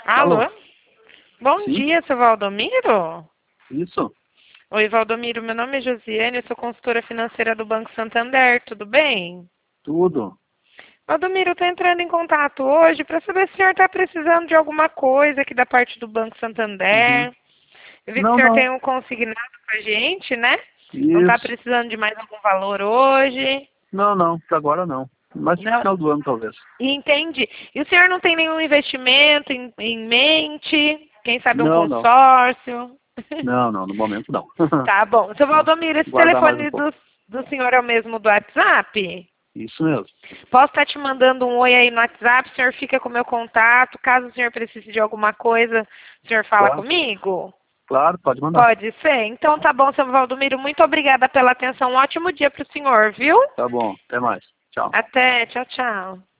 Alô? Alô? Bom Sim? dia, seu Valdomiro? Isso? Oi, Valdomiro, meu nome é Josiane, eu sou consultora financeira do Banco Santander, tudo bem? Tudo? Valdomiro, eu estou entrando em contato hoje para saber se o senhor está precisando de alguma coisa aqui da parte do Banco Uhum. Santander. Eu vi que o Não, senhor não. tem um consignado com a gente, né? Não está Isso. precisando de mais algum valor hoje? Não, não. Pra agora não. Mais pro Não. final do ano, talvez. Entendi. E o senhor não tem nenhum investimento em mente? Quem sabe um Não, não. consórcio? Não, não. No momento, não. Tá bom. Seu Não. Valdomiro, esse Guardar mais um telefone pouco. do senhor é o mesmo do WhatsApp? Isso mesmo. Posso estar te mandando um oi aí no WhatsApp, o senhor fica com o meu contato. Caso o senhor precise de alguma coisa, o senhor fala Claro. comigo? Claro, pode mandar. Pode ser? Então tá bom, seu Valdomiro. Muito obrigada pela atenção. Um ótimo dia para o senhor, viu? Tá bom. Até mais. Tchau. Até. Tchau, tchau.